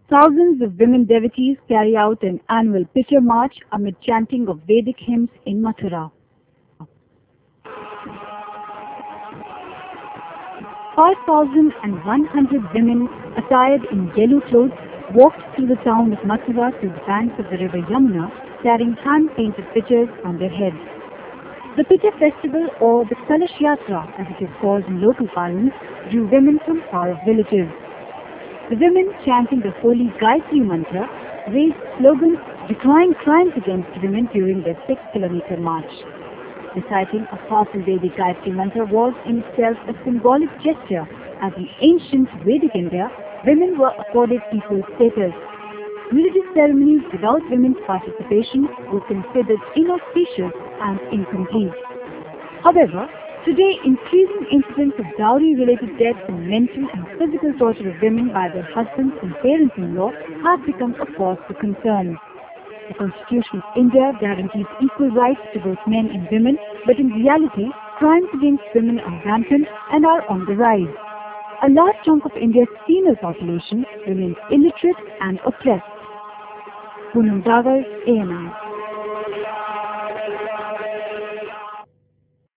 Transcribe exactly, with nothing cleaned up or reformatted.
Thousands of women devotees carry out an annual pitcher march amid chanting of Vedic hymns in Mathura. five thousand one hundred women attired in yellow clothes walked through the town of Mathura to the banks of the river Yamuna, carrying hand-painted pitchers on their heads. The Pitcher Festival, or the Kalash Yatra as it is called in local parlance, drew women from far-off villages. The women, chanting the holy Gayatri mantra, raised slogans decrying crimes against women during their six-kilometer march. Reciting a powerful Vedic Gayatri mantra was in itself a symbolic gesture, as in ancient Vedic India, women were accorded equal status. Religious ceremonies without women's participation were considered inauspicious and incomplete. However, today increasing incidents of dowry-related deaths and mental and physical torture of women by their husbands and parents-in-law have become a cause for concern. The Constitution of India guarantees equal rights to both men and women, but in reality, crimes against women are rampant and are on the rise. A large chunk of India's female population remains illiterate and oppressed. Poonam Davar, A N I.